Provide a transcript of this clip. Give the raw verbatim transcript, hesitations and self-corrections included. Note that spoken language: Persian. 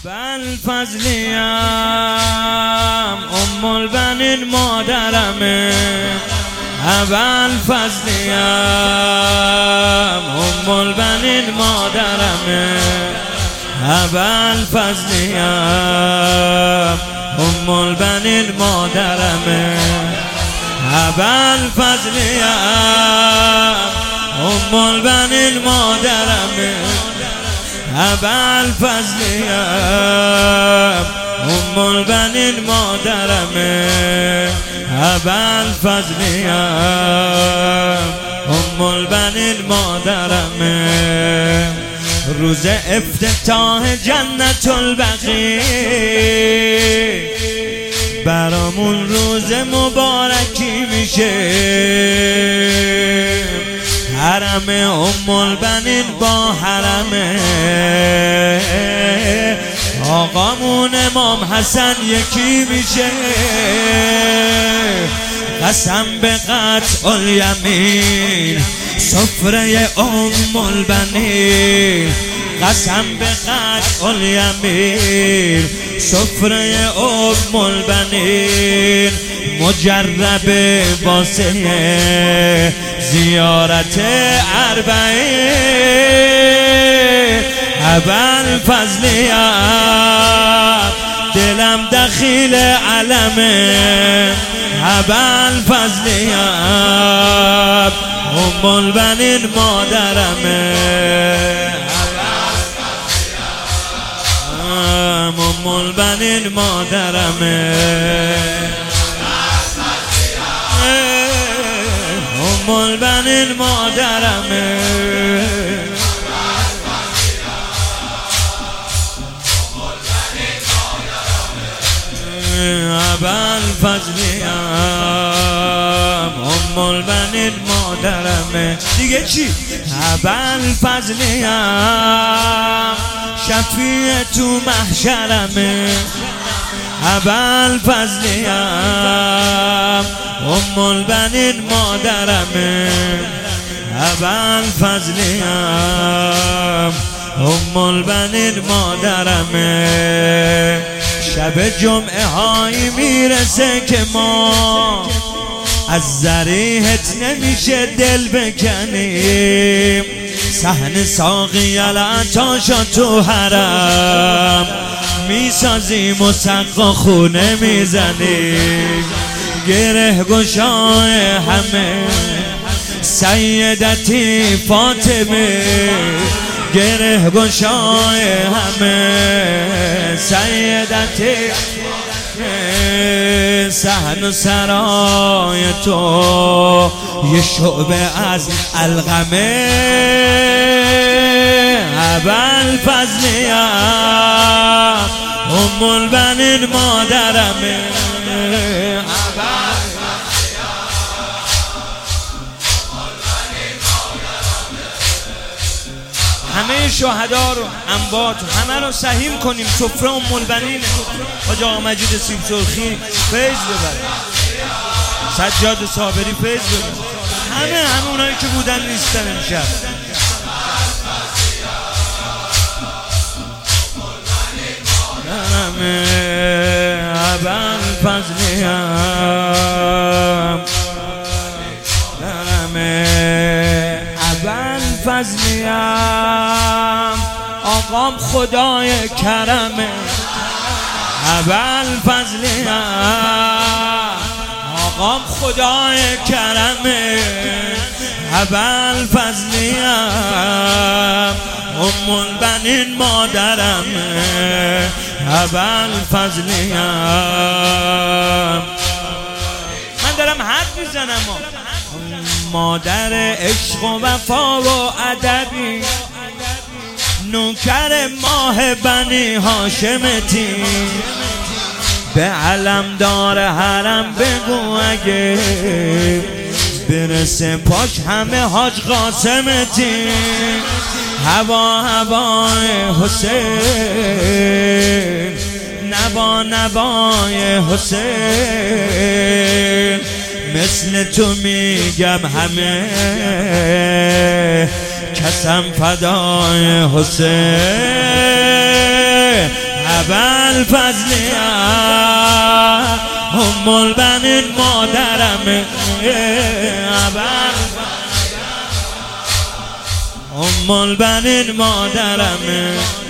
ابوالفضلیم ام البنین مادرمه، ابوالفضلیم ام البنین مادرمه، ابوالفضلیم ام البنین مادرمه، ابوالفضلیم ام البنین مادرمه، ابوالفضلیم ام البنین مادرمه، ابوالفضلیم ام البنین مادرمه. روز افتتاح جنت البقیع برامون روز مبارکی میشه، حرم ام البنین با حرم آقامون امام حسن یکی میشه. قسم به قطع الیمین سفره ام البنین، قسم به قطع الیمین سفره ام البنین، مجرب واسه زیارت اربعین. ابوالفضلیم دلم دخیل علمه، ابوالفضلیم ام البنین مادرمه، ام البنین مادرمه، ام البنین مادرمه، ابوالفضلیم ام البنین مادرمه. دیگه چی؟ ابوالفضلیم شفیع تو محشرمه، ابوالفضلیم ام البنین مادرمه، ابوالفضلیم ام البنین مادرمه. شب جمعه هایی میرسه که ما از ذریحت نمیشه دل بکنیم، صحن ساقی العطاشا تو حرم میسازیم و سقا خونه میزنیم، گره گشای همه سیدتی فاطمه، گره گشای همه سیدتی، صحن و سرای تو یه شعبه از القمه. ابوالفضلیم ام البنین مادرمه، همه شهدا رو انبات همه رو سهیم کنیم. سفره ام البنینه. حاج آقا مجید سیب سرخی فیض ببر، سجاد صابری فیض ببر، همه همه اونایی که بودن نیستن امشب. ابوالفضلیم ابوالفضلیم آقام خدای کرمه، ابوالفضلیم آقام خدای کرمه، ابوالفضلیم ام البنین مادرمه، ابوالفضلیم. من دارم حرف میزنم، مادر عشق و وفا و ادبی، نوکر ماه بنی هاشمتی، به علمدار حرم بگو اگه برسه پاش همه حاج قاسمتی، هوا هوای حسین، نوا نوای حسین، مثل تو میگم همه کسم فدای حسین. ابوالفضل ام البنین مادرمه ام البنین مادرمه